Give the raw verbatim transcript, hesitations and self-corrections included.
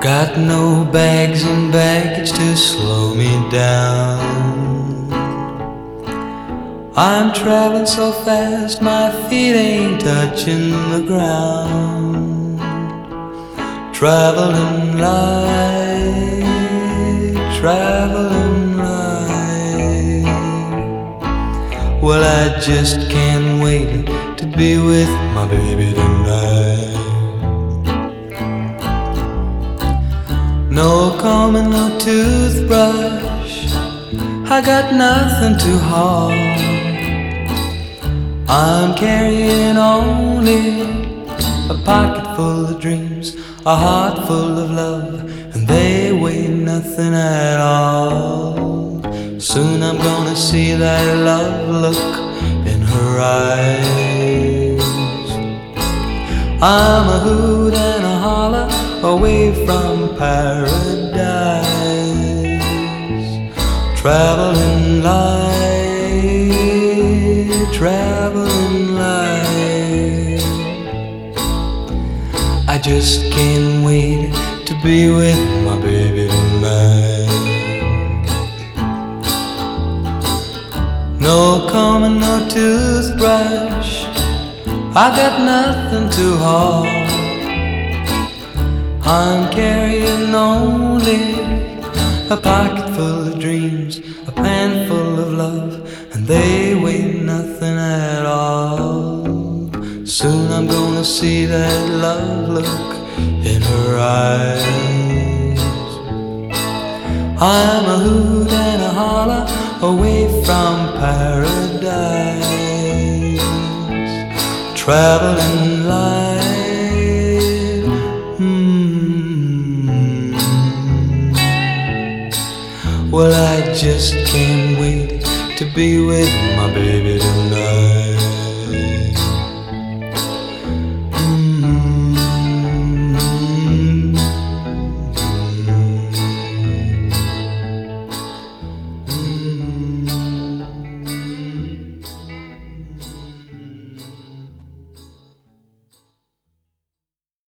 got no bags and baggage to slow me down. I'm traveling so fast my feet ain't touching the ground. Traveling light, traveling light. Well, I just can't wait to be with my baby tonight. No comb and no toothbrush, I got nothing to haul. I'm carrying only a pocket full of dreams, a heart full of love, and they weigh nothing at all. Soon I'm gonna see that love look in her eyes. I'm a hoot and a holler away from paradise. Traveling light, traveling light. I just can't wait to be with my baby tonight. No comb and no toothbrush, I got nothing to haul. I'm carrying only a pocket full of dreams, a pan full of love, and they weigh nothing at all. Soon I'm gonna see that love look in her eyes. I'm a hoot and a holler away from paradise. Traveling light, mm. Well, I just can't wait to be with my baby tonight.